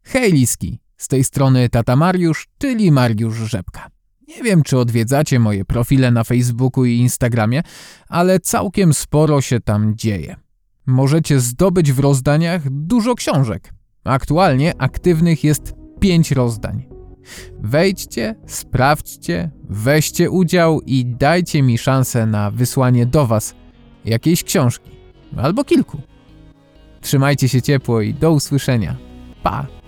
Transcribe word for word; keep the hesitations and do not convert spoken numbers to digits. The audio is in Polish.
Hej Liski, z tej strony tata Mariusz, czyli Mariusz Rzepka. Nie wiem, czy odwiedzacie moje profile na Facebooku i Instagramie, ale całkiem sporo się tam dzieje. Możecie zdobyć w rozdaniach dużo książek. Aktualnie aktywnych jest pięć rozdań. Wejdźcie, sprawdźcie, weźcie udział i dajcie mi szansę na wysłanie do Was jakiejś książki albo kilku. Trzymajcie się ciepło i do usłyszenia. Pa!